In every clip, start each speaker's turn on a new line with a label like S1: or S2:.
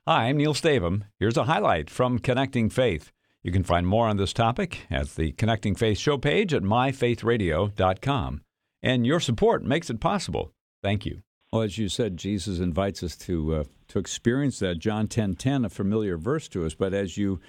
S1: Hi, I'm Neil Stavum. Here's a highlight from Connecting Faith. You can find more on this topic at the Connecting Faith show page at myfaithradio.com. And your support makes it possible. Thank you. Well, as you said, Jesus invites us to experience that. John 10:10, a familiar verse to us, but as you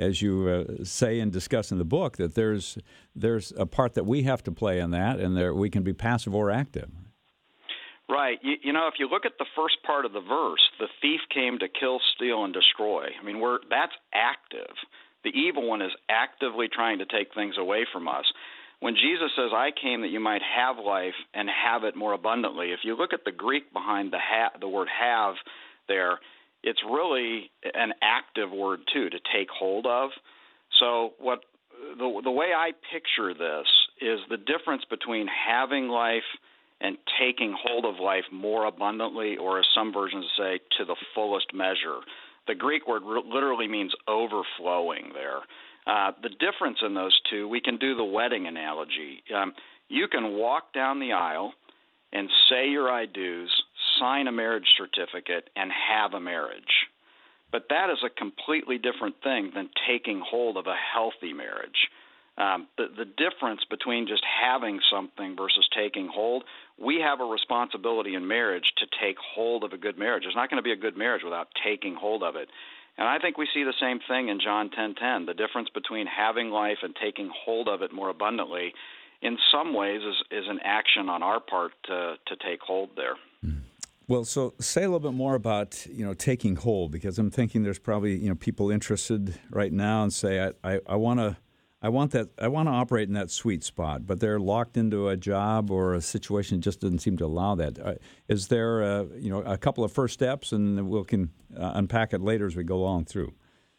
S1: say and discuss in the book, that there's a part that we have to play in that, and there we can be passive or active.
S2: Right. You know, if you look at the first part of the verse, the thief came to kill, steal, and destroy. I mean, that's active. The evil one is actively trying to take things away from us. When Jesus says, I came that you might have life and have it more abundantly, if you look at the Greek behind the word have there, it's really an active word, too, to take hold of. So the way I picture this is the difference between having life and taking hold of life more abundantly, or as some versions say, to the fullest measure. The Greek word literally means overflowing there. The difference in those two, we can do the wedding analogy. You can walk down the aisle and say your I do's, sign a marriage certificate, and have a marriage. But that is a completely different thing than taking hold of a healthy marriage. The difference between just having something versus taking hold, we have a responsibility in marriage to take hold of a good marriage. There's not going to be a good marriage without taking hold of it. And I think we see the same thing in John 10:10. The difference between having life and taking hold of it more abundantly, in some ways, is an action on our part to take hold there.
S1: Well, so say a little bit more about, taking hold, because I'm thinking there's probably, people interested right now and say, I want to operate in that sweet spot, but they're locked into a job or a situation that just doesn't seem to allow that. Is there, a couple of first steps, and we can unpack it later as we go along through?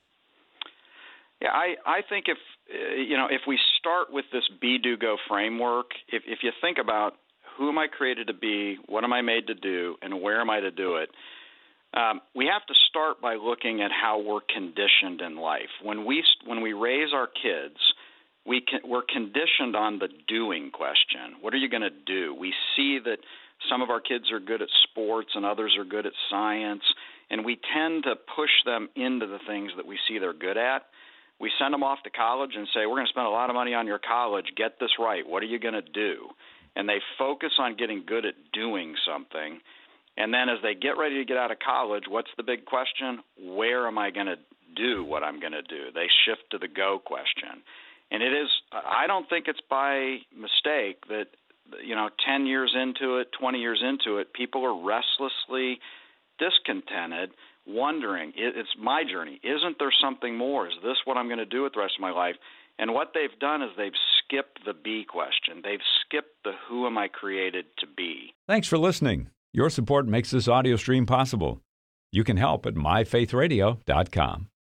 S2: Yeah, I think if we start with this be, do, go framework, if you think about who am I created to be, what am I made to do, and where am I to do it, we have to start by looking at how we're conditioned in life. When we raise our kids, we're conditioned on the doing question. What are you going to do? We see that some of our kids are good at sports and others are good at science, and we tend to push them into the things that we see they're good at. We send them off to college and say, we're going to spend a lot of money on your college. Get this right. What are you going to do? And they focus on getting good at doing something. And then as they get ready to get out of college, what's the big question? Where am I going to do what I'm going to do? They shift to the go question. And I don't think it's by mistake that, 10 years into it, 20 years into it, people are restlessly discontented, wondering, it's my journey. Isn't there something more? Is this what I'm going to do with the rest of my life? And what they've done is they've skipped the be question. They've skipped the who am I created to be.
S1: Thanks for listening. Your support makes this audio stream possible. You can help at myfaithradio.com.